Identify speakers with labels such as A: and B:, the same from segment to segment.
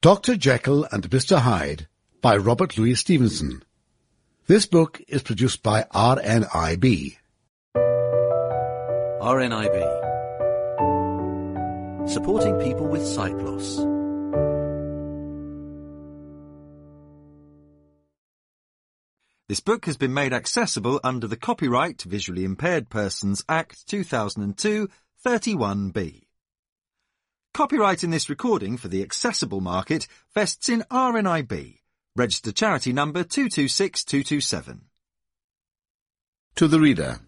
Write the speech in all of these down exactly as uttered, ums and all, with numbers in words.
A: Doctor Jekyll and Mister Hyde by Robert Louis Stevenson. This book is produced by R N I B.
B: R N I B. Supporting people with sight loss. This book has been made accessible under the Copyright Visually Impaired Persons Act two thousand two, thirty-one B. Copyright in this recording for the accessible market vests in R N I B, registered charity number two two six two two seven.
A: To the reader.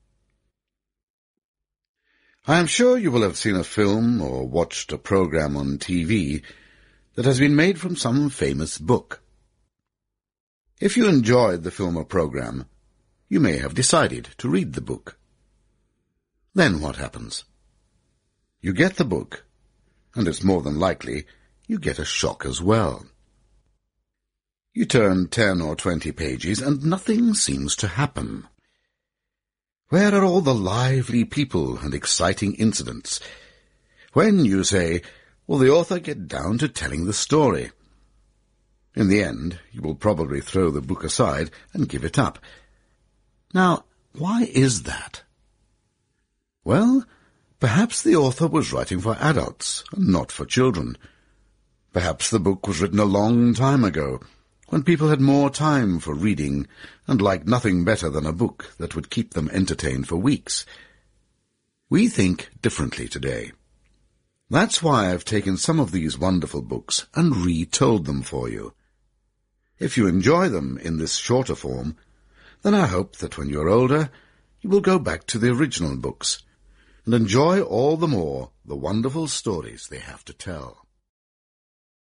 A: I am sure you will have seen a film or watched a program on T V that has been made from some famous book. If you enjoyed the film or program, you may have decided to read the book. Then what happens? You get the book, and it's more than likely you get a shock as well. You turn ten or twenty pages, and nothing seems to happen. Where are all the lively people and exciting incidents? When, you say, will the author get down to telling the story? In the end, you will probably throw the book aside and give it up. Now, why is that? Well, perhaps the author was writing for adults and not for children. Perhaps the book was written a long time ago, when people had more time for reading and liked nothing better than a book that would keep them entertained for weeks. We think differently today. That's why I've taken some of these wonderful books and retold them for you. If you enjoy them in this shorter form, then I hope that when you're older, you will go back to the original books and enjoy all the more the wonderful stories they have to tell.